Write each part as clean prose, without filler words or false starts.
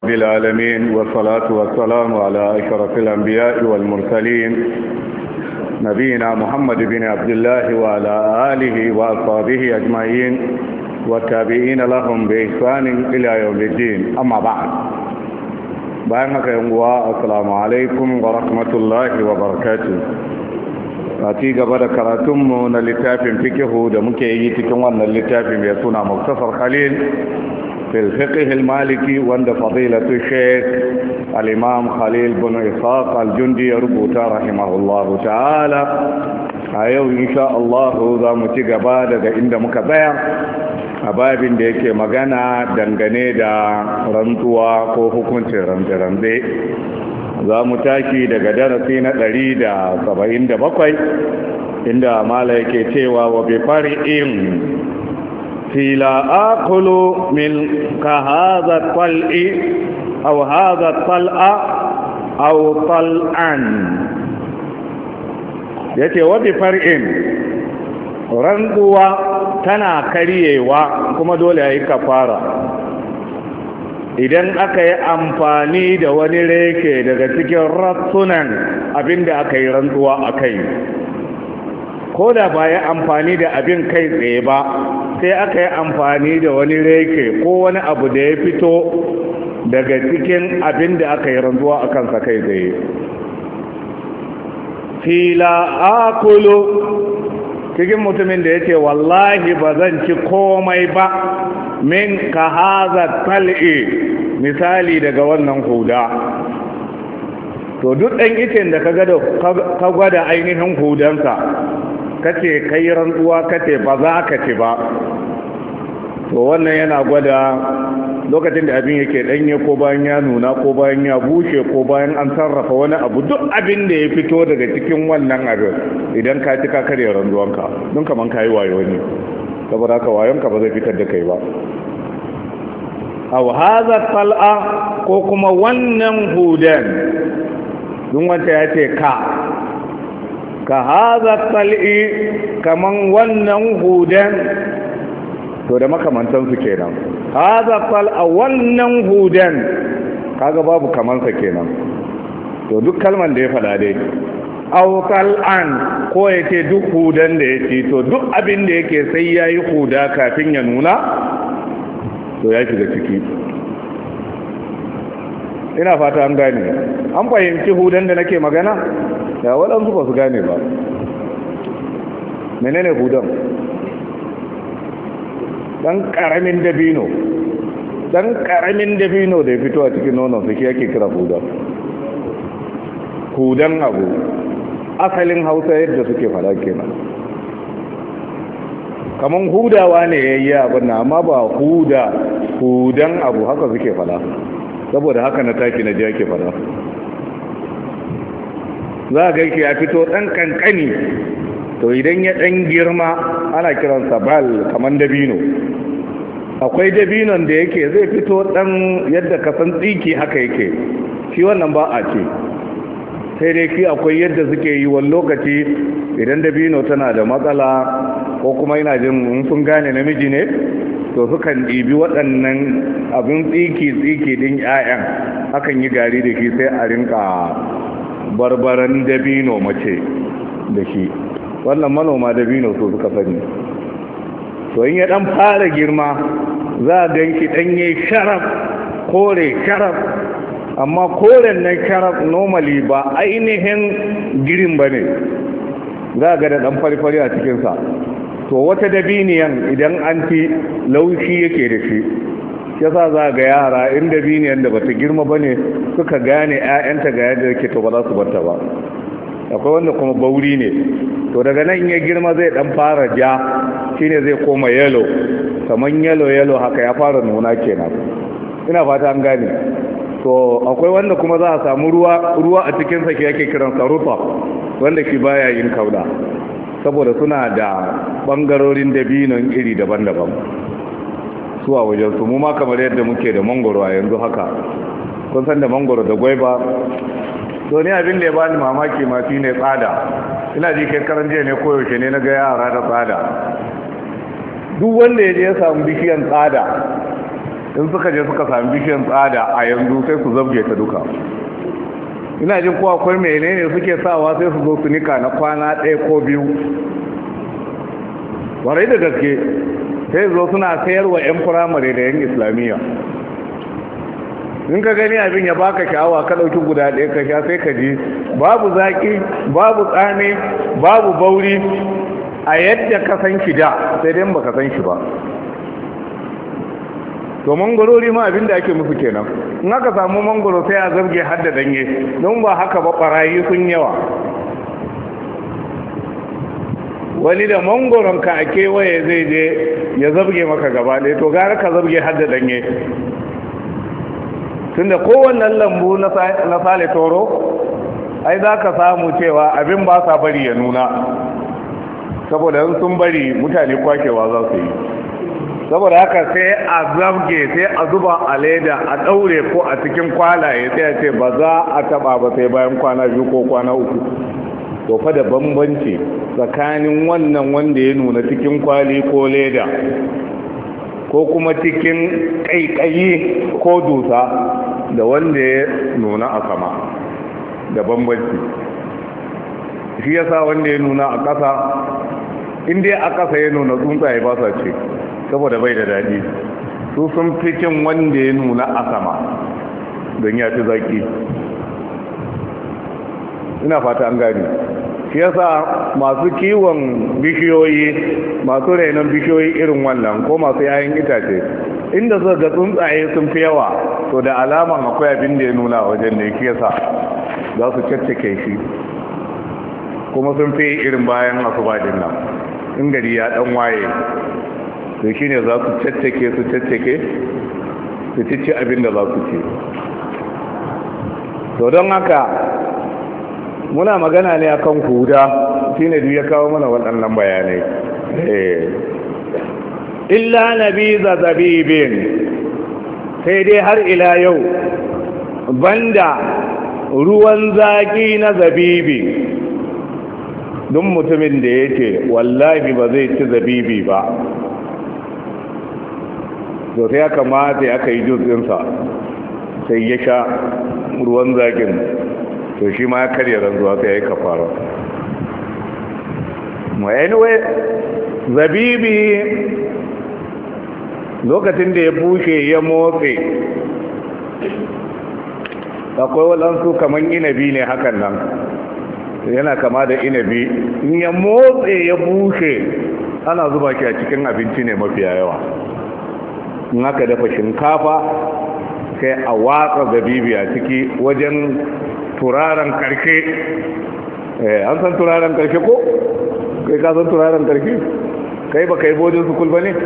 رب العالمين والصلاة والسلام على أشرف الأنبياء والمرسلين نبينا محمد بن عبد الله وعلى آله وأصحابه أجمعين والتابعين لهم بإحسان إلى يوم الدين أما بعد بأنك السلام عليكم ورحمة الله وبركاته ci gaba da karatunmu na littafin fikihu da muke yi cikin wannan littafin mai suna muktasar khalil fil fiqh al-maliki wanda fadilatu shaykh al-imam khalil bin ishaq al-jundi ya rubuta rahimahullahu ta'ala a yau insha Allah za mu ci gaba daga inda muka tsaya a babin da yake magana dangane da rantsuwa ko hukuncin rantse-rantse za mu tashi daga darasi na 177 inda mala yake cewa wa bi fari'in fila akulu min ka hadha tal'i aw hadha tal'a aw tal'an yace wa bi far'in rantsuwa tana karyewa kuma dole yayi kafara idan aka yi amfani da wani reke daga cikin ratsunan abinda aka yi rantsuwa a kai ko da ba ya amfani da abin kai tsaye ba sai aka yi amfani da wani reke ko wani abu da ya fito daga cikin abinda aka yi rantsuwa a kansa kai tsaye fila akulu cikin mutumin da ya ce wallahi ba zan ci komai ba min ka haza tal'i misali daga wannan huda to duk ɗan itin da ka gwada ainihin hudansa kace kai rantsuwa kace ba za ka ci ba to wannan yana gwada lokacin da abin yake ɗanye ko bayan ya nuna ko bayan ya bushe ko bayan an sarrafa wani abu duk abin da ya fito daga cikin wannan abin idan ka ci ka karya rantsuwanka don kaman ka yi wayo ne saboda haka wayonka ba zai fitar da kai ba aw hadha tal'a ko kuma wannan hudan dun wanda ya ce ka hadha tal'i kaman wannan hudan to da makamantan su kenan hadha tal'a wannan hudan kaga babu kaman sa kenan to duk kalman da ya fada dai aw tal'an ko yace duk hudan da yake to duk abin da yake sai yayi huda kafin ya nuna to ya shiga ciki ina fata an gane an fahimci hudan da nake magana da waɗansu ba su gane ba menene hudan dan karamin dabino da ya fito a cikin nonon su yake kira hudan abu asalin hausa yadda suke fada kenan kaman hudawa ne yayi abin nan amma ba hudan abu haka suke fada saboda haka na taki na je ke fada za ga yake ya fito dan kankani to idan ya dan girma ana kiransa bal kaman dabino akwai dabinon da yake zai fito dan yadda ka san tsiki haka yake shi wannan ba a ce sai dai ki akwai yadda suke yi wani lokaci idan dabino tana da matsala ko kuma yana jin sun gane namiji ne to sukan ɗibi waɗannan abin tsiki din 'ya'yan akan yi gari da shi sai a rinka barbaran dabino mace da shi wannan manoma dabino so suka sani to in ya ɗan fara girma za a ganki ɗanye sharaf kore sharaf amma koren nan sharaf normally ba ainihin girin ba ne za ga da ɗan fari-fari a cikinsa to wata dabiniyan idan an ci laushi yake da shi yasa za ga yara in dabiniyan da bata girma ba ne suka gane 'ya'yanta ga yadda yake to ba za su barta ba akwai wanda kuma bauri ne to daga nan ya girma zai ɗan fara ja shine zai koma yellow kaman yellow haka ya fara nuna kenan ina fata an gane to akwai wanda kuma za a samu ruwa a cikin sa yake kiransa rufa wanda shi baya yin kauda saboda suna da bangarorin dabinon iri daban-daban su a wajen su mu ma kamar yadda muke da mangoro a yanzu haka kun san da mangoro da gwaiba to ni abin da ya bani mamaki ma shine tsada ina ji kai karan jiya ne koyaushe ne na ga yara da tsada duk wanda ya je ya samu bishiyan tsada in suka je suka sami bishiyar tsada a yanzu sai su zabge ta duka. Ina jin kowa akwai menene suke sawa sai su zo su nika na kwana ɗaya ko biyu, warai da gaske sai zo suna sayarwa 'yan firamare da 'yan islamiyya. In ka gani abin ya baka sha'awa ka ɗauki guda ɗaya ka sha sai ka ji babu zaƙi, babu tsami, babu bauri a yadda ka san shi da, sai dai ba ka san shi ba. To mangorori ma abin da ake musu kenan, in aka samu mangoro sai a zarge har da danye, don ba haka ba ɓarayi sun yawa. Wani da mangoron ka a kewaye zai je ya zabge maka gaba ɗaya, to gara ka zabge har da danye. Tunda kowannen lambu na sale toro ai za ka samu cewa abin ba sa bari ya nuna, saboda sun bari mutane kwakewa za su yi. Saboda haka sai a zabge, sai a zuba a leda, a ɗaure ko a cikin kwalaye, sai a ce ba za a taba ba sai bayan kwana 2 ko kwana 3. to fa da bambanci tsakanin wannan wanda ya nuna cikin kwali ko leda ko kuma cikin ƙaiƙayi ko dusa da wanda ya nuna a sama, da bambanci. Shi yasa wanda ya nuna a ƙasa, inda a ƙasa ya nuna tsuntsaye ba sa ce saboda bai da daɗi, su sun fi cin wanda ya nuna a sama don ya fi zaƙi. Ina fata an gani. Shi yasa masu kiwon bishiyoyi, masu rainon bishiyoyi irin wannan ko masu yayin itace, inda suka ga tsuntsaye sun fi yawa, to da alaman akwai abin da ya nuna wajen da yake yasa za su caccake shi, kuma sun fi irin bayan asubadin nan in gari ya dan waye, to shine za su caccake su ci abin da za su ci. To don haka muna magana ne akan huda, shine duk ya kawo mana waɗannan bayanai. Illa nabiza zabibin, sai dai har ila yau banda ruwan zaki na zabibi, duk mutumin da yake wallahi ba zai ci zabibi ba, to sai ya kamata ya kai jutsinsa sai ya sha ruwan zakin, to shi ma ya karya ranzuwa sai ya yi kafara. Anyway, zabibi lokacin da ya bushe ya motse, akwai waɗansu kamar inabi ne hakan nan, yana kama da inabi, in ya motse ya bushe ana zuba shi a cikin abinci ne mafiya yawa. In aka dafa shinkafa sai a watsa zabibi a ciki wajen turaren karshe. An san turaren karshe ko? Kai ka san turaren karshe? Kai ba kai bodin su kulba ne?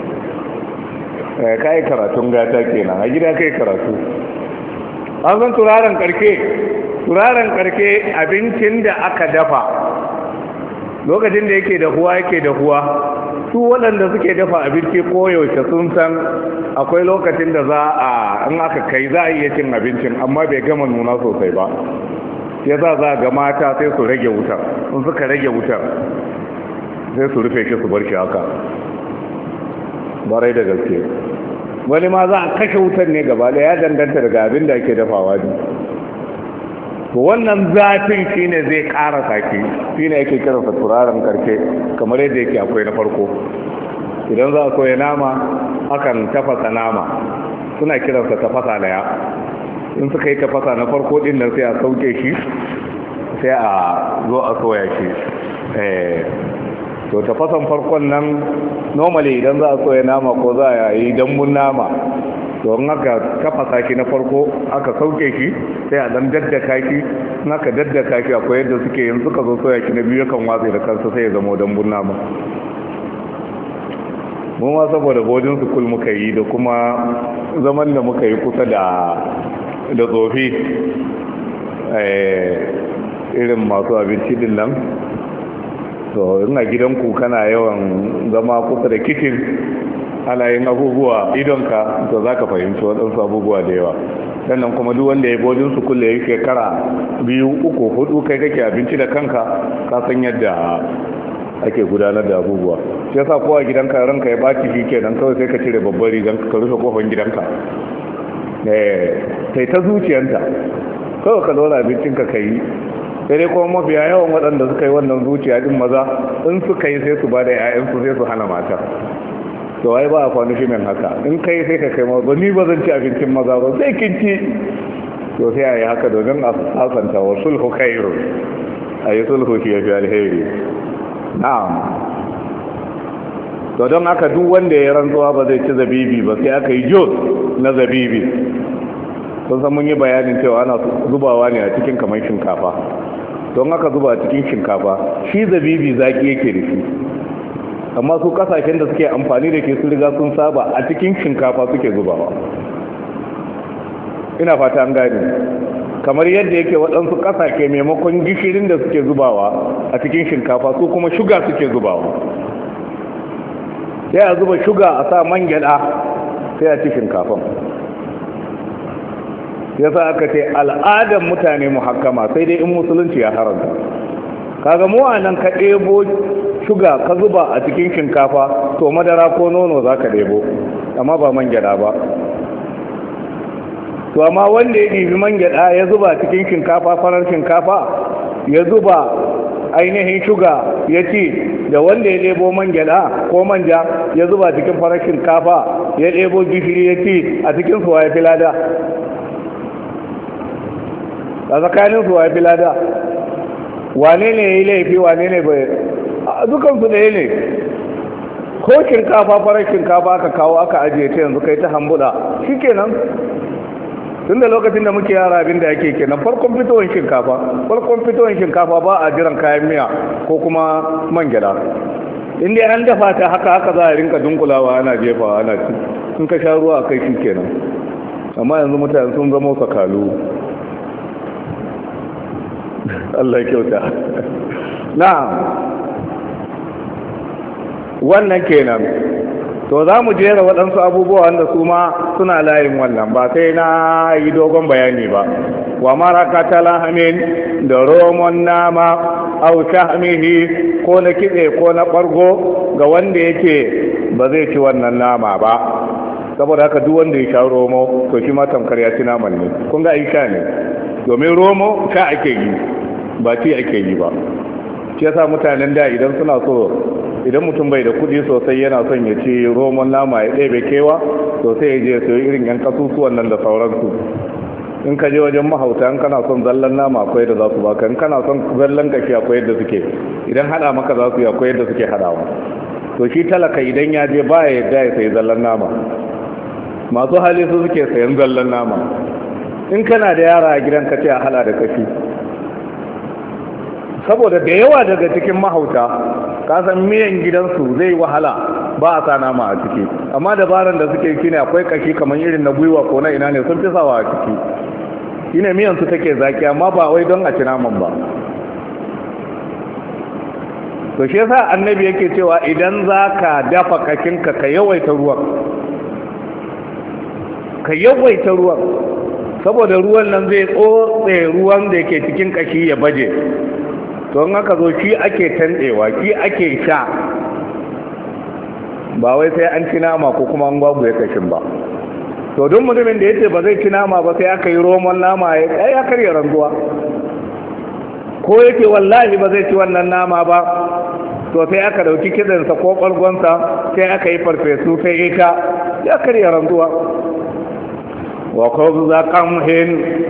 Ka yi karatun gata kenan, a gida kai karatu. An san turaren karshe? Turaren karshe abincin da aka dafa lokacin da yake dahuwa, su waɗanda suke dafa abinci koyaushe sun san akwai lokacin da in aka kai za a iya cin abincin amma bai gama nuna sosai ba, ya za ga mata sai su rage wutar, in suka rage wutar sai su rufe shi su bar shi haka, barai da gaske. Wani ma za a kashe wutar ne gaba da ya danganta daga abin da ake dafawa ne. Wannan zafin shine zai ƙara sake, shine yake kiransa turaren karke, kamar yadda yake akwai na farko. Idan za a soya nama akan tafasa nama, suna kiransa tafasa daya. In suka yi tafasa na farko din nan sai a sauke shi, sai a zo a soya shi. To tafasan farkon nan normally idan za a soya nama ko za a yi dambun nama, to in aka tafasa shi na farko aka sauke shi sai a dan daddaka shi, in aka daddaka shi akwai yadda suke yin suka zo soya shi na biyu kan watsi da kansa sai ya zama dambun nama. Mu ma saboda bodin su kul muka yi da kuma zaman da muka yi kusa da tsofi irin masu abinci din nan, to ina gidanku kana yawan zama kusa da kicin ana yin abubuwa idonka, to za ka fahimci waɗansu abubuwa da yawa. Sannan kuma duk wanda ya bodin su kulle ya shekara 2, 3, 4 kai kake abinci da kanka, ka san yadda ake gudanar da abubuwa shi yasa kowa gidanka ranka ya baci shi kenan kawai sai ka cire babbar rigan ka rufe kofar gidanka sai ta zuciyanta kawai ka zauna abincinka ka yi sai dai kuma mafiya yawan waɗanda suka yi wannan zuciya din maza in suka yi sai su ba da 'ya'yansu sai su hana mata to ai ba a punishment haka in kai sai ka kai maza ni ba zan ci abincin maza ba sai kin ci to sai a yi haka domin a sasanta wa sulhu khairu a yi sulhu shi ya fi alheri na'am to don haka duk wanda ya rantsuwa ba zai ci zabibi ba sai aka yi jos na zabibi sun san mun yi bayanin cewa ana zubawa ne a cikin kamar shinkafa don haka zuba a cikin shinkafa shi zabibi zaki yake da shi amma su kasashen da suke amfani da ke su riga sun saba a cikin shinkafa suke zubawa ina fata an gani kamar yadda yake waɗansu ƙasashe maimakon gishirin da suke zubawa a cikin shinkafa su kuma shuga suke zubawa sai a zuba shuga a sa man gyada sai a ci shinkafan yasa aka ce al'adar mutane muhakkama sai dai in musulunci ya haramta kaga mu a nan ka ɗebo shuga ka zuba a cikin shinkafa to madara ko nono za ka ɗebo amma ba man gyada ba to amma wanda ya ɗibi man gyada ya zuba cikin shinkafa farar shinkafa ya zuba ainihin shuga ya ci da wanda ya ɗebo man gyada ko manja ya zuba cikin farar shinkafa ya ɗebo gishiri ya ci a cikin suwa ya fi lada a tsakanin suwa ya fi lada wane ne ya yi laifi wane ne bai dukansu ɗaya ne ko shinkafa farar shinkafa aka kawo aka ajiye ta yanzu kai ta hambuda shi kenan tun da lokacin da muke yara abin da yake kenan farkon fitowar shinkafa ba a jiran kayan miya ko kuma man gyada inda an dafa ta haka za a rinka dunkulawa ana jefawa ana ci sun ka sha ruwa a kai shi kenan amma yanzu mutane sun zama sakalu Allah kyauta na'am wannan kenan to za mu jera waɗansu abubuwa wanda su ma suna layin wannan ba sai na yi dogon bayani ba wa maraka talahamin da romon nama au shahmihi ko na kitse ko na ɓargo ga wanda yake ba zai ci wannan nama ba saboda haka duk wanda ya sha romo to shi ma tamkar ya ci naman ne kun ga aisha ne domin romo sha ake yi ba ci ake yi ba shi yasa mutanen da idan suna so idan mutum bai da kudi sosai yana son ya ci romon nama ya ɗebe kewa to sai ya je sayo irin yan kasusuwan nan da sauransu in ka je wajen mahauta in kana son zallan nama akwai da za su baka in kana son zallan kashi akwai yadda suke idan hada maka za su yi akwai yadda suke hadawa to shi talaka idan ya je ba ya yadda ya sayi zallan nama masu hali su suke sayan zallan nama in kana da yara a gidan ka ce a hala da kashi saboda da yawa daga cikin mahauta kasan miyan gidansu zai wahala ba a sa nama a ciki amma dabaran da suke shine akwai kashi kamar irin na gwiwa ko na ina ne sun fi sawa a ciki shine miyan su take zaki amma ba wai don a ci naman ba to shi yasa annabi yake cewa idan zaka dafa kashinka ka yawaita ruwan saboda ruwan nan zai tsotse ruwan da yake cikin kashi ya baje to in aka zo shi ake tandewa shi ake sha ba wai sai an ci nama ko kuma an gwagu ya kashin ba to don mutumin da yace ba zai ci nama ba sai aka yi roman nama ya karya ranzuwa ko yake wallahi ba zai ci wannan nama ba to sai aka dauki kidansa ko kwalgonsa sai aka yi farfesu sai ya karya ranzuwa wa kawza qamhin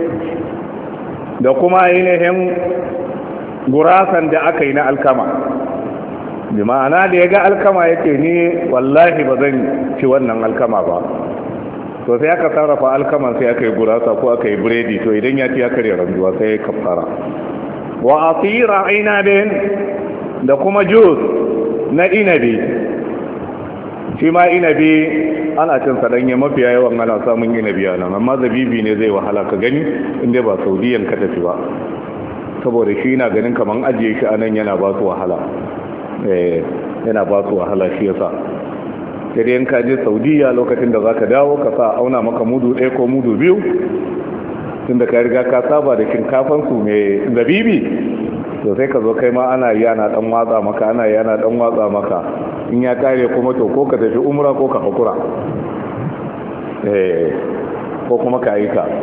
da kuma ainihin gurasan da aka yi na alkama bi ma'ana da ya ga alkama yake ni wallahi ba zan ci wannan alkama ba to sai aka sarrafa alkama sai aka yi gurasa ko aka yi biredi to idan ya ci ya karya ranzuwa sai ya kafara wa asira inabin da kuma jus na inabi shi ma inabi ana cin sadanye mafiya yawan ana samun inabi a nan amma zabibi ne zai wahala ka gani inda ba saudiyan ka tafi ba saboda shi na ganin kamar ajiye shi a nan yana ba su wahala shi yasa sai dai ka je saudiya lokacin da za ka dawo ka sa auna maka mudu ɗaya ko mudu biyu tun da ka riga ka saba da shinkafansu mai zabibi to sai ka zo kai ma ana yi ana dan watsa maka ana yi ana dan watsa maka in ya kare kuma to ko ka tafi umra ko ka hakura ko kuma ka yi ka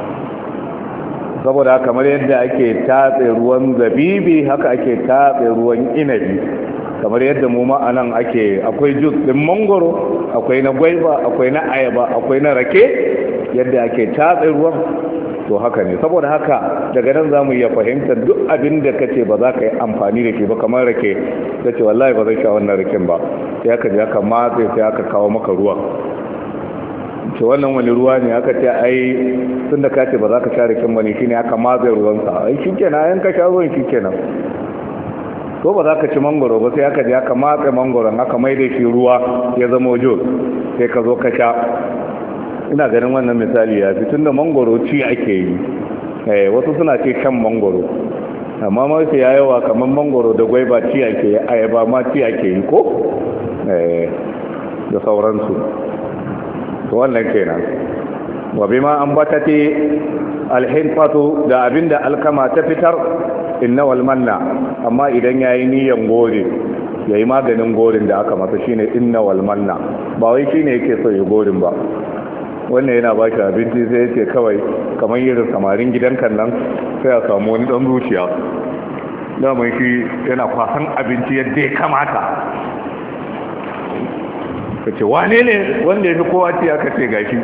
saboda kamar yadda ake tatse ruwan zabibi haka ake tatse ruwan inabi kamar yadda mu ma'anan akwai jus din mangoro akwai na gwaiba akwai na ayaba akwai na rake yadda ake tatse ruwan to haka ne saboda haka daga nan zamu iya fahimtar duk abin da kace ba za ka yi amfani da ke ba kamar rake kace wallahi ba zai sha wannan raken ba sai aka je aka matse sai aka kawo maka ruwa ce wannan wani ruwa ne aka ce ai tun da kace ba za ka sha raken ba ne shine aka matse ruwansa ai shikenan yan ka sha ruwan shikenan ko ba za ka ci mangoro ba sai aka je aka matse mangoron aka mai da shi ruwa ya zama jus sai ka zo ka sha ina ganin wannan misali ya fi tun da mangoro ci ake yi wasu suna ce shan mangoro amma mafi ya yawa kamar mangoro da gwaiba ci ake yi ayaba ma ci ake yi ko da sauransu to wannan kenan wa bima ambatati alhinfatu da abinda alkama ta fitar inna wal manna amma idan yayi niyan gore yayi maganin gorin da aka masa shine inna wal manna ba wai shine yake so ya gorin ba wannan yana ba shi abinci sai yace kawai kamar irin samarin gidan kan nan sai a samu wani dan zuciya daman shi yana kwasan abinci yadda ya kamata kace wane ne wanda ya fi kowa ce aka ce gashi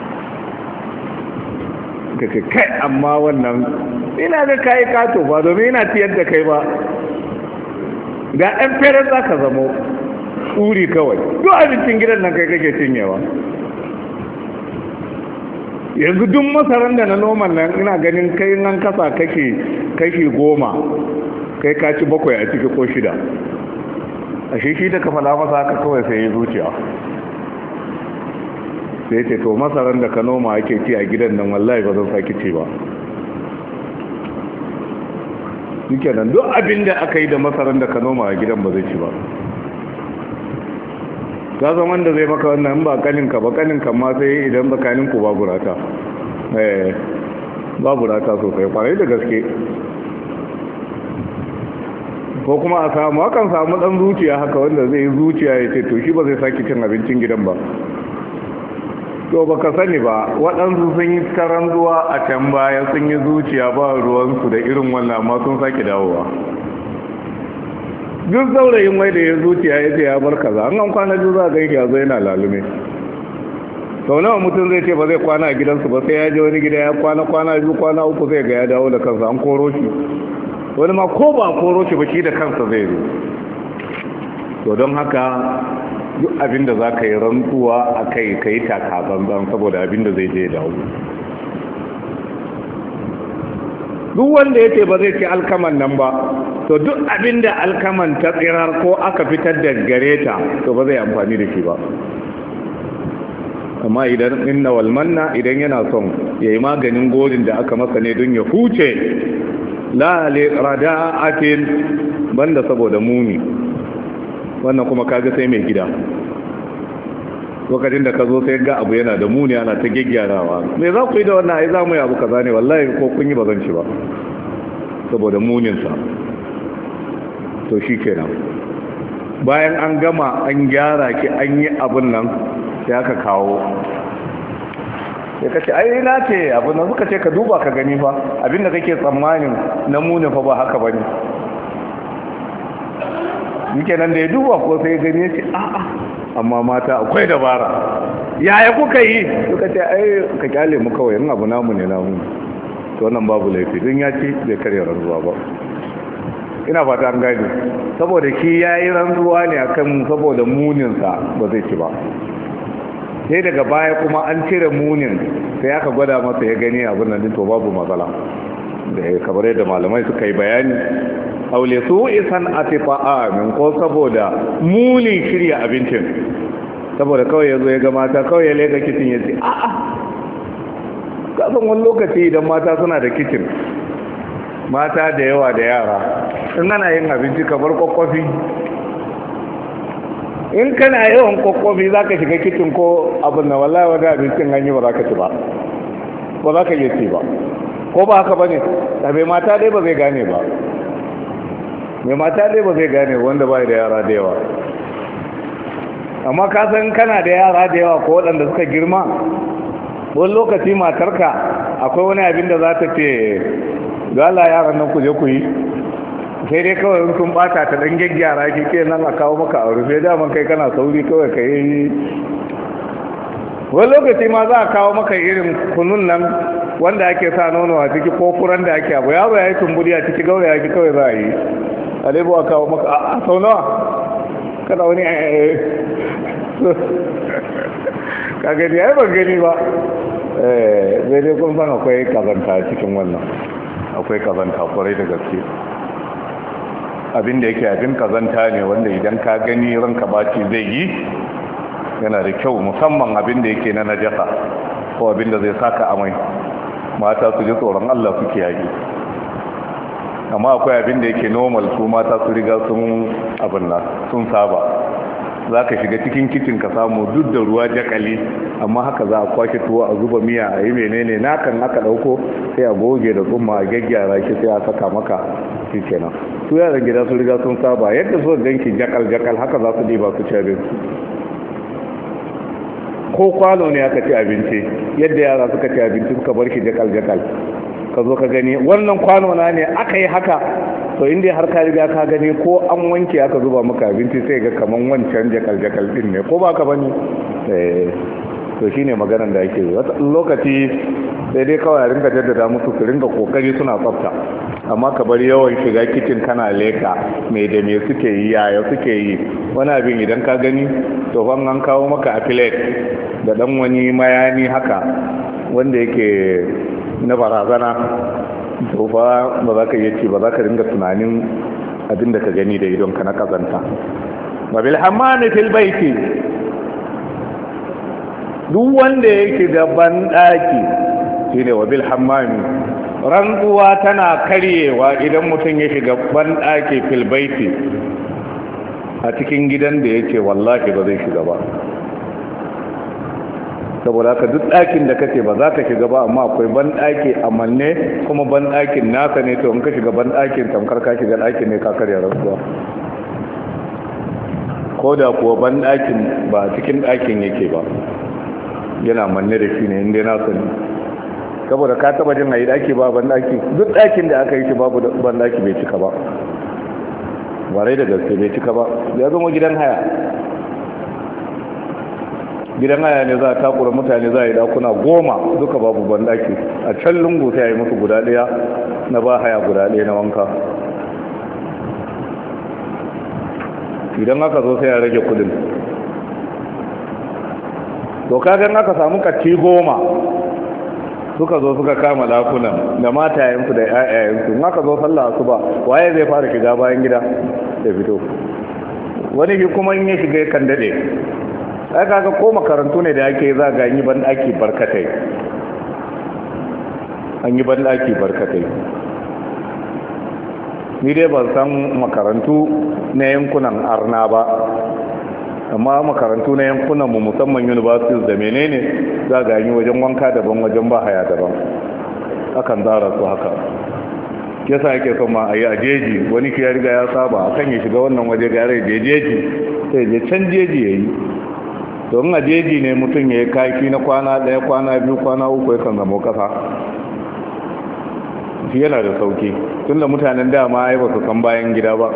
kace kai amma wannan ina ga kai kato ba domin ina ciyar da kai ba ga ɗan fere za ka zamo tsuri kawai duk abincin gidan nan kai kake cinyewa yanzu duk masaran da na noman nan ina ganin kai nan kasa kashi 10 kai ka ci 7 a ciki ko 6 a shi da ka fada masa haka kawai sai ya zuciya sai ce to masaran da ka noma ake ci a gidan nan wallahi ba zan saki ci ba duke nan duk abin da aka yi da masaran da ka noma a gidan ba zai ci ba ta zama wanda zai maka wannan ba kaninka ba kaninka ma sai idan tsakaninku ba burata ba burata sosai kwarai da gaske ko kuma a samu akan samu dan zuciya haka wanda zai yi zuciya ya ce to shi ba zai sake cin abincin gidan ba to baka sani ba waɗansu sun yi karan zuwa a can baya sun yi zuciya ba ruwansu da irin wannan amma sun sake dawowa duk saurayin mai da ya zuciya ya ce ya bar kaza an kwana biyu za a gaiki ya zo yana lalume sau nawa mutum zai ce ba zai kwana a gidansu ba sai ya je wani gida ya kwana biyu kwana uku zai ga ya dawo da kansa an koro shi wani ma ko ba koro shi ba shi da kansa zai zo to don haka duk abin da za ka yi rantsuwa a kai ka yi takabanzan saboda abin da zai je dawo duk wanda ya ce ba zai ci alkaman nan ba to duk abin da alkaman ta tsirar ko aka fitar da gare ta to ba zai amfani da shi ba amma idan inna walmanna idan yana son ya yi maganin godin da aka masa ne don ya huce la li rada'atin banda saboda muni wannan kuma kaga sai mai gida lokacin da ka zo sai ga abu yana da muni ana ta gyaggyarawa me za ku yi da wannan ai za mu yi abu kaza ne wallahi ko kun yi ba zan ci ba saboda muninsa to shi kenan bayan an gama an gyara ki an yi abin nan sai aka kawo sai ka ce ai na ce abin nan suka ce ka duba ka gani fa abinda kake tsammanin na munin fa ba haka ba ne yake nan da ya duba ko sai gani ya ce a'a amma mata akwai dabara yaya kuka yi suka ce ai ka kyale mu kawai in abu namu ne namu to wannan babu laifi don ya ce bai karya rantsuwa ba ina fata an gani saboda shi ya yi rantsuwa ne akan saboda muninsa ba zai ci ba sai daga baya kuma an cire munin sai aka gwada masa ya gani abin nan to babu matsala da ya kamar yadda malamai suka yi bayani aule su isan atifa'a min ko saboda muni shirya abincin saboda kawai ya zo ya ga mata kawai ya leka kicin ya ce a'a kasan wani lokaci idan mata suna da kicin mata da yawa da yara in ana yin abinci kamar kwakwafi in kana yawan kwakwafi za ka shiga kicin ko abin na wallahi wani abincin hanyi ba za ka ci ba ba za ka iya ci ba ko ba haka ba ne ɗabe mata dai ba zai gane ba mai mata dai ba zai gane wanda ba da yara da yawa. Amma ka san kana da yara da yawa ko waɗanda suka girma, wani lokaci matarka akwai wani abin da za ta ce ga Allah yaran nan ku je ku yi, sai dai kawai sun bata ta dan gyaggyara ki ke nan a kawo maka aure, sai da kai kana sauri kawai ka yi. Wani lokaci ma za a kawo maka irin kunun nan wanda ake sa nono a ciki ko furan da ake abu, yaro ya yi tumburi a ciki gauraya ki kawai za a yi a lebo a kawo maka a sau nawa kada wani ka gani ya yi ban gani ba. Zai dai kun san akwai kazanta cikin wannan, akwai kazanta kwarai da gaske. Abin da yake abin kazanta ne wanda idan ka gani ranka baci zai yi, yana da kyau, musamman abin da yake na najasa ko abin da zai saka amai. Mata su ji tsoron Allah suke yaƙi. Amma akwai abin da yake normal, su mata su riga sun abin nan sun saba. Za ka shiga cikin kicin ka samu duk da ruwa jakali, amma haka za a kwashe tuwo a zuba miya a yi menene nakan aka ɗauko sai a goge da tsumma a gyaggyara shi sai a saka maka shi kenan. Su yaran gida su riga sun saba, yadda su ganki jakal haka za su ɗiba su ci abinci. Ko kwano ne aka ci abinci, yadda yara suka ci abinci suka bar shi jakal ka zo ka gani wannan kwano na ne aka yi haka, to inda har ka riga ka gani ko an wanke aka zuba maka abinci sai ga kaman wancan jakal din ne, ko ba ka bane. To shine maganar da ake yi. Wata lokaci sai dai kawai ringa jaddada musu su ringa kokari suna tsafta, amma ka bari yawan shiga kicin kana leka mai da me suke yi, yaya suke yi. Wani abin idan ka gani to fa an kawo maka a plate da dan wani mayani haka wanda yake na barazana, to fa ba za ka iya ci ba, za ka ringa tunanin abin da ka gani da idon ka na kazanta. Wabil hammani fil baiti, duk wanda yake da banɗaki shine wabil hammani. Rantsuwa tana karyewa idan mutum ya shiga banɗaki fil baiti, a cikin gidan da yake wallahi ba zai shiga ba. Saboda haka duk ɗakin da kace ba za ka shiga ba, amma akwai banɗaki a manne kuma banɗakin naka ne, to in ka shiga banɗakin tamkar ka shiga ɗakin ne ka karya rantsuwa. Ko da kuwa banɗakin ba cikin ɗakin yake ba, yana manne da shi ne inda na sani. Saboda ka taba jin ayi ɗaki ba banɗaki, duk ɗakin da aka yi shi babu banɗaki bai cika ba, warai da gaske bai cika ba. Ya zama gidan haya. Gidan haya ne za a takura mutane, za a yi dakuna 10 duka babu bandaki. A can lungu sai a yi musu guda ɗaya na ba haya, guda ɗaya na wanka. Idan aka zo sai a rage kudin. To kagan aka samu katti 10 suka zo suka kama dakunan da matayensu da ƴaƴayensu, in aka zo sallah asuba waye zai fara shiga bayan gida da fito? Wani shi kuma in ya shiga kan dade. Ai kaga ko makarantu ne da ake za ga yi banɗaki barkatai, an yi banɗaki barkatai. Ni dai ban san makarantu na yankunan arna ba, amma makarantu na yankunan mu musamman universities da menene za ga yi wajen wanka daban, wajen ba haya daban, akan zara su haka. Yasa yake son ma a yi a jeji, wani ki ya riga ya saba akan ya shiga wannan waje gare jeji sai je can jeji ya yi. Don a jeji ne mutum ya yi kafi na kwana 1, kwana 2, kwana 3 yakan zama kasa. Shi yana da sauki, tun da mutanen dama ai ba su san bayan gida ba.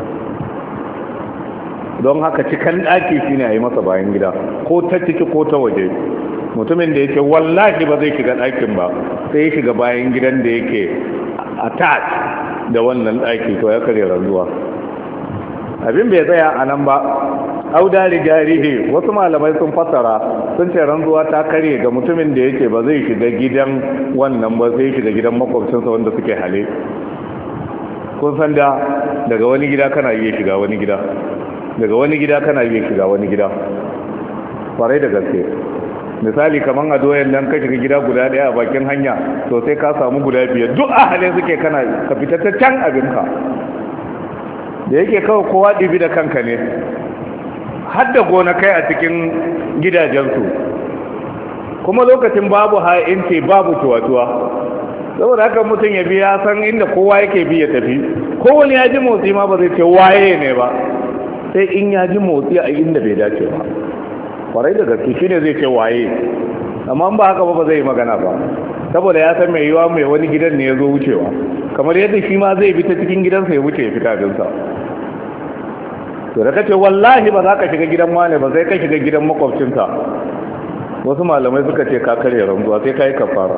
Don haka cikin ɗaki shi ne a yi masa bayan gida, ko ta ciki ko ta waje. Mutumin da yake wallahi ba zai shiga ɗakin ba, sai ya shiga bayan gidan da yake attach da wannan ɗaki, to ya karya rantsuwa. Abin bai tsaya a nan ba, auda rigarihi, wasu malamai sun fassara sun ce rantsuwa ta karye ga mutumin da yake ba zai shiga gidan wannan ba, zai shiga gidan makwabcinsa wanda suke hale. Kun san da daga wani gida kana iya shiga wani gida, daga wani gida kana iya shiga wani gida, kwarai da gaske. Misali kaman a doyen nan ka shiga gida guda ɗaya a bakin hanya, to sai ka samu guda 5 duk a hale suke, kana ka fita ta can abinka. Da yake kawai kowa ɗibi da kanka ne, har da gonakai a cikin gidajensu, kuma lokacin babu ha'inci babu tuwatuwa. Saboda haka mutum ya biya san inda kowa yake bi ya tafi, ko wani ya ji motsi ma ba zai ce waye ne ba, sai in ya ji motsi a inda bai dace ba. Kwarai da gaske shine zai ce waye, amma ba haka ba zai yi magana ba, saboda ya san mai yiwa mai wani gidan ne ya zo wucewa, kamar yadda shi ma zai bi ta cikin gidansa ya wuce ya fita dinsa. to da kace wallahi ba za ka shiga gidan wane ba, sai ka shiga gidan makwabcinka, wasu malamai suka ce ka karya rantsuwa sai ka yi kafara.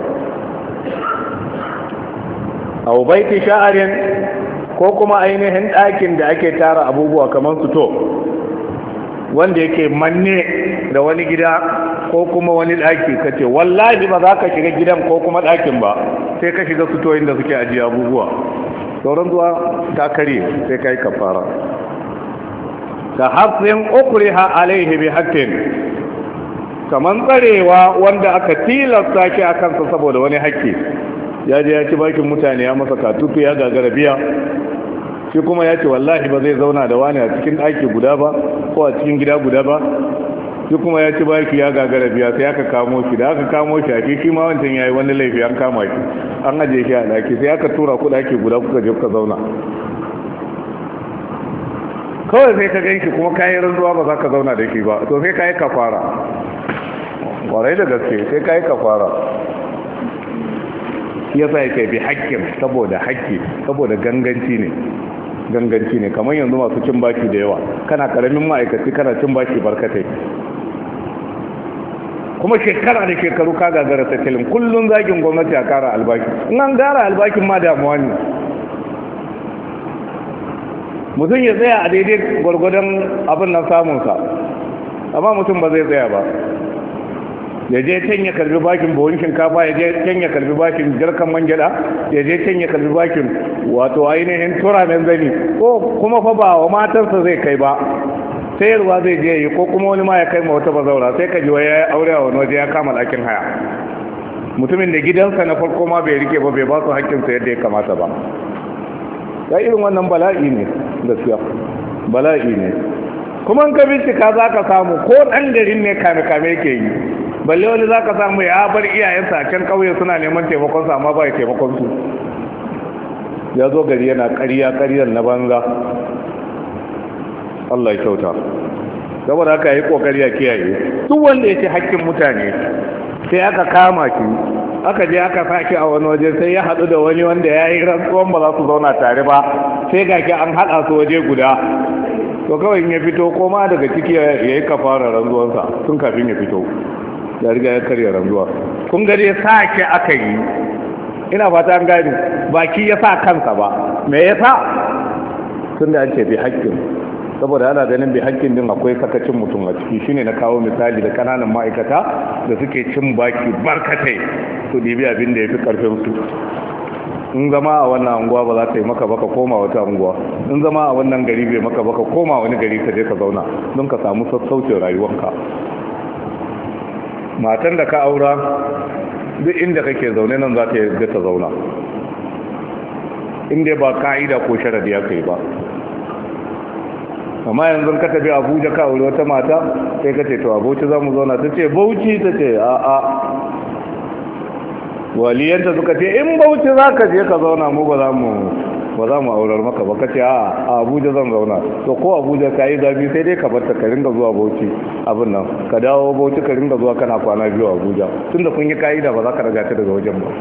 Au baiti sha'arin, ko kuma ainihin ɗakin da ake tara abubuwa kamar su to wanda yake manne da wani gida ko kuma wani ɗaki, ka ce wallahi ba za ka shiga gidan ko kuma ɗakin ba, sai ka shiga su to inda suke ajiye abubuwa, sauran zuwa ta karye sai ka yi kafara. ka hafsin ukriha alaihi bi haqqin, kaman tsarewa wanda aka tilasta shi a kansa saboda wani haƙƙi. Ya je ya ci bakin mutane ya masa katutu ya gagara biya, shi kuma ya ce wallahi ba zai zauna da wani a cikin ɗaki guda ba ko a cikin gida guda ba, shi kuma ya ci baki ya gagara biya, sai aka kamo shi. Da aka kamo shi a shi ma wancan ya yi wani laifi, an kama shi an ajiye shi a ɗaki, sai aka tura ku ɗaki guda kuka je kuka zauna. Kawai sai ka gan shi kuma kayan rantsuwa ba za ka zauna da shi ba, to sai ka yi kafara. Kwarai da gaske sai ka yi kafara. Ya sa yake bi haƙƙin, saboda haƙƙi, saboda ganganci ne kamar yanzu masu cin baki da yawa, kana karamin ma'aikaci kana cin baki barkatai, kuma shekara da shekaru ka gagara tattalin, kullum zagin gwamnati a kara albaki, in an gara albakin ma damuwa ne. Mutum ya tsaya a daidai gwargwadon abin nan samunsa, amma mutum ba zai tsaya ba, ya je can ya karbi bakin buhun shinkafa, ya je can ya karbi bakin jarkan man gyada, ya je can ya karbi bakin wato ainihin turamen zani, ko kuma fa ba wa matarsa zai kai ba, sayarwa zai je yi, ko kuma wani ma ya kai ma wata bazaura, sai ka ji wai ya aure a wani waje ya kama ɗakin haya. Mutumin da gidansa na farko ma bai rike ba, bai ba su haƙƙinsa yadda ya kamata ba. Ya irin wannan bala'i ne gaskiya, bala'i ne. Kuma in ka bincika za ka samu ko ɗan garin ne kame-kame ke yi, balle wani za ka samu ya bar iyayensa a can ƙauye suna neman taimakonsa amma ba ya taimakonsu. Ya zo gari yana ƙarya na banza. Allah ya kyauta. Saboda haka ya yi ƙoƙari ya kiyaye duk wanda ya ce haƙƙin mutane, sai aka kama shi, aka je aka sake a wani waje, sai ya haɗu da wani wanda ya yi rantsuwan ba za su zauna tare ba, sai ga ki an haɗa su waje guda, to kawai in ya fito koma daga ciki ya yi kafara rantsuwansa tun kafin ya fito, ya riga ya karya rantsuwa. Kun gari ya sake aka yi, ina fata an gani, baki ya sa kansa ba, me ya sa? Tun da an ce bi haƙƙin, saboda ana ganin bi haƙƙin din akwai sakacin mutum a ciki. Shine na kawo misali da kananan ma'aikata da suke cin baki barkatai su ɗibi abin da ya fi ƙarfinsu. In zama a wannan anguwa ba za ta yi maka baka koma wata anguwa, in zama a wannan gari bai maka baka koma wani gari ka je ka zauna don ka samu sassaucin rayuwanka. Matan da ka aura duk inda kake zaune nan za ta yi ta zauna, inda ba ka'ida ko sharadi ya kai ba. Amma yanzu ka tafi Abuja ka aure wata mata, sai ka ce to a Bauchi za mu zauna, ta ce Bauchi, ta ce a'a. Waliyanta suka ce in Bauchi za ka je ka zauna, mu ba za mu aurar maka ba. Ka ce a Abuja zan zauna, to ko Abuja ka yi zafi sai dai ka barta ka ringa zuwa Bauchi abin nan, ka dawo Bauchi ka ringa zuwa kana kwana biyu Abuja, tunda kun yi ka'ida ba za ka raga ta daga wajen ba.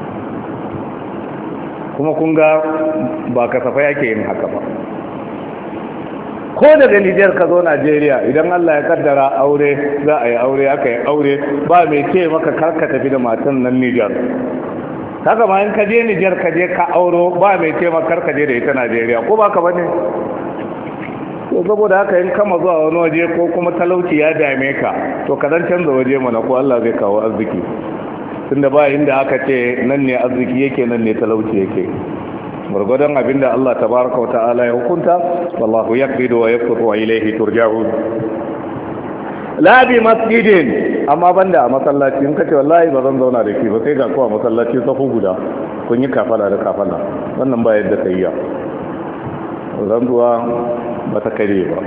Kuma kun ga ba kasafa yake yin haka ba. Ko daga Nijar ka zo Najeriya, idan Allah ya kaddara aure za a yi aure, aka yi aure, ba mai ce maka karka tafi da matan nan Nijar. Haka ma in ka je Nijar ka je ka auro, ba mai ce maka karka je da ita Najeriya, ko ba ka bane? To saboda haka in kama zuwa wani waje ko kuma talauci ya dame ka, to ka dan canza waje mana ko Allah zai kawo arziki. Tunda ba inda aka ce nan ne arziki yake, nan ne talauci yake. Gwargwadon abinda Allah tabaraka wa ta'ala ya hukunta, wallahu yaqbidu wa yaqtu wa ilayhi turja'un. La bi masjidin, amma banda a masallaci, in kace wallahi ba zan zauna da shi ba, sai ga ko a masallaci safu guda kun yi kafala da kafala, wannan ba yadda kai ya zanduwa ba ta kare ba.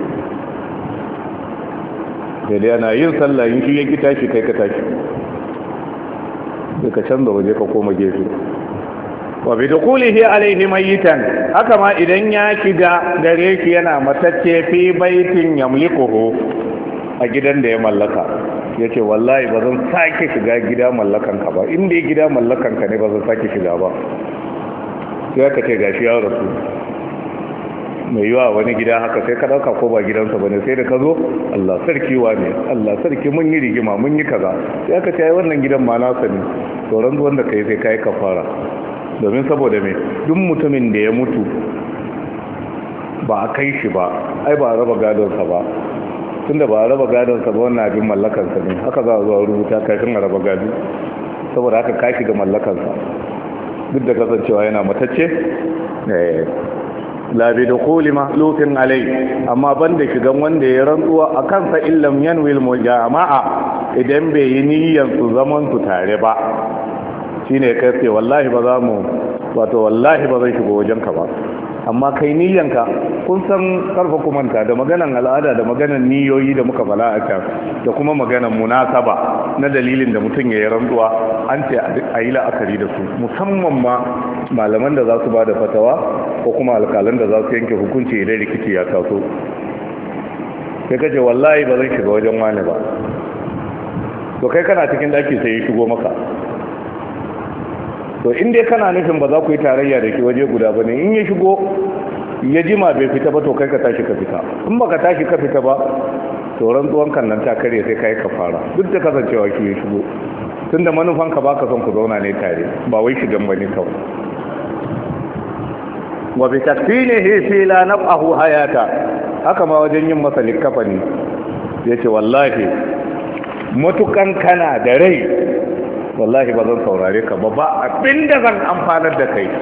Sai dai ana yin sallah, in shi yake tashi kai ka tashi, sai ka canza waje ka koma gefe. wa bi dukulihi alaihi mayitan, haka ma idan ya shiga gare shi yana matacce fi baitin yamlikuhu, a gidan da ya mallaka, yace wallahi ba zan sake shiga gida mallakan ka ba, inda gida mallakan ka ne ba zan sake shiga ba. sai ka ce gashi ya rasu, mai yiwa wani gida haka sai ka dauka ko ba gidansa bane, sai da ka zo Allah sarki wane, Allah sarki mun yi rigima mun yi kaza, sai aka ce ai wannan gidan ma nasa ne, to ran wanda kai sai kai kafara. domin saboda me, duk mutumin da ya mutu ba a kai shi ba, ai ba a raba gadonsa ba, tunda ba a raba gadonsa ba wannan abin mallakansa ne, haka za a zuwa rubuta kafin a raba gado, saboda haka kashi ga mallakansa duk da kasancewa yana matacce. labi da koli mahlufin alai, amma banda shigan wanda ya rantsuwa a kansa illam yanwil mujama'a, idan bai yi niyyar su zaman su tare ba, shine kai ce wallahi ba za mu, wato wallahi ba zai shigo wajenka ba, amma kai niyyanka. kun san karfa kumanta da maganan al'ada da maganan niyoyi da muka bala a can, da kuma maganan munasaba na dalilin da mutum ya yi rantsuwa, an ce a yi la'akari da su, musamman ma malaman da za su ba da fatawa ko kuma alkalan da za su yanke hukunci idan rikici ya taso. sai ka ce wallahi ba zai shiga wajen wani ba, to kai kana cikin daki sai ya shigo maka, to in dai kana nufin ba za ku yi tarayya da ke waje guda ba ne, in ya shigo ya jima bai fita ba, to kai ka tashi ka fita, in ba ka tashi ka fita ba, to rantsuwan kan nan ta karye sai ka yi kafara, duk da kasancewa ki ya shigo, tun da manufanka ba ka son ku zauna ne tare, ba wai shigan ba ne kawai. wa bi takfinihi fi la naf'ahu hayata, haka ma wajen yin masa likafani yace wallahi mutukan kana da rai, wallahi ba zan saurare ka ba abinda zan amfanar da kai.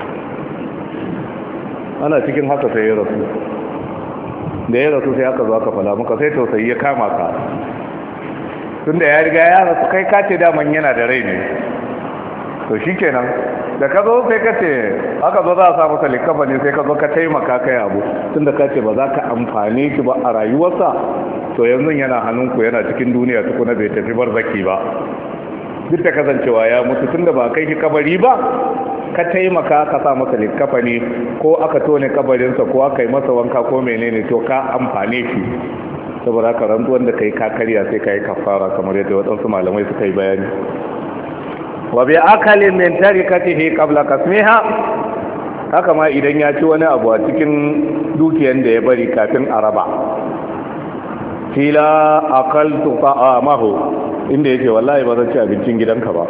ana cikin haka sai ya rasu, da ya rasu sai aka zo aka fala muka, sai tausayi ya kama ka, tunda ya riga ya rasu, kai kace daman yana da rai ne, to shikenan da ka zo sai ka ce aka zo za a sa masa likafa ne, sai ka zo ka taimaka kai abu, tunda ka ce ba za ka amfane shi ba a rayuwarsa, to yanzu yana hannunku, yana cikin duniya tukuna bai tafi barzaki ba, duk da kasancewa ya mutu, tunda ba kai shi kabari ba, ka taimaka ka sa masa likafa ne, ko aka tone kabarinsa ko aka yi masa wanka ko menene, to ka amfane shi. saboda haka rantsuwan da kai ka karya sai ka yi kafara, kamar yadda waɗansu malamai suka yi bayani. wa bi akalin min tarikatihi qabla kasmiha, haka ma idan ya ci wani abu a cikin dukiyan da ya bari kafin a raba, kila akaltu ta'amahu, inda yake wallahi ba zan ci abincin gidanka ba,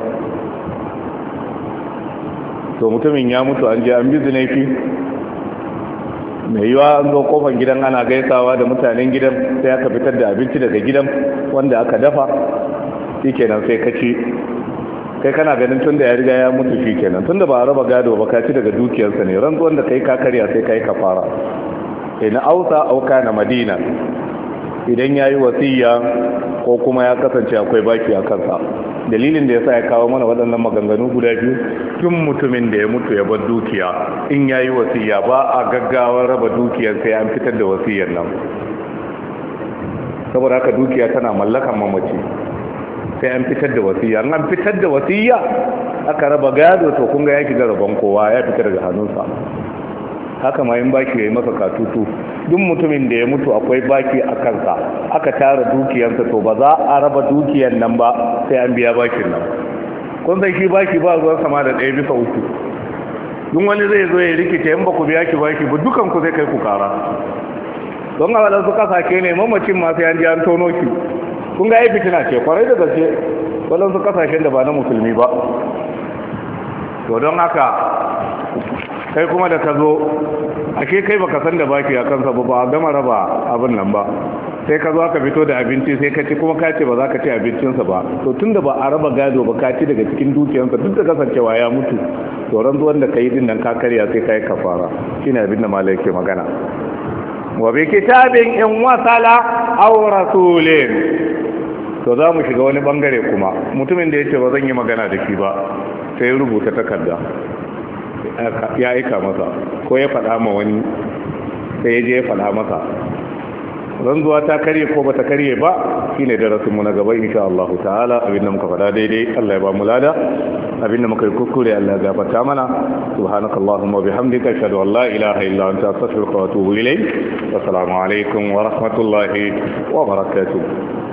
to mutumin ya mutu, an je an bizine shi, mai yiwa an zo kofar gidan ana gaisawa da mutanen gidan, sai aka fitar da abinci daga gidan wanda aka dafa, shikenan sai ka ci, kai kana ganin tun da ya riga ya mutu shikenan, tun da ba a raba gado ba, ka ci daga dukiyarsa ne, rantsuwan da kai ka karya sai ka yi kafara. ina ausa auka na madina, idan ya yi wasiya ko kuma ya kasance akwai baki a kansa. dalilin da ya sa ya kawo mana waɗannan maganganu guda biyu, tun mutumin da ya mutu ya bar dukiya, in ya yi wasiya ba a gaggawar raba dukiyar sai an fitar da wasiyar nan, saboda haka dukiya tana mallakan mamaci, sai an fitar da wasiya. An fitar da wasiya aka raba gado, to kun ga ya shiga rabon kowa, ya fita daga hannunsa. haka ma in baki ya yi masa katutu, duk mutumin da ya mutu akwai baki a kansa, aka tara dukiyarsa, to ba za a raba dukiyar nan ba sai an biya bakin nan. kun sai shi baki ba zuwa sama da 1/3. duk wani zai zo ya rikice, in ba ku biya ki baki ba, dukan ku zai kai ku kara, don a wadansu kasashe ne mamacin masu yan ji an tono ki. kun ga ya fitina ce kwarai da gaske wadansu kasashen da ba na musulmi ba. to don haka kai kuma da ka zo, ake kai baka san da baki a kansa ba a gama raba abin nan ba, sai ka zo aka fito da abinci sai ka ci, kuma ka ce ba za ka ci abincinsa ba, to tun da ba a raba gado ba, ka ci daga cikin dukiyarsa, duk da kasancewa ya mutu, to ranzuwan da ka yi din nan ka karya sai ka yi kafara. shine abin da malai yake magana. wa bi kitabin in wasala aw rasulin, to za mu shiga wani bangare kuma, mutumin da yace ba zan yi magana da shi ba, sai ya rubuta takarda ya aika masa, ko ya faɗa ma wani, sai ya je ya faɗa masa, ranzuwa ta karye ko ba ta karye ba, shine darasin mu na gaba insha Allah ta'ala. Abinda muka faɗa daidai Allah ya ba mu lada, abinda muka yi kuskure Allah ya gafarta mana. Subhanakallahumma wa bihamdika ashhadu an la ilaha illa anta astaghfiruka wa atubu ilayk. Assalamu alaikum wa rahmatullahi wa barakatuh.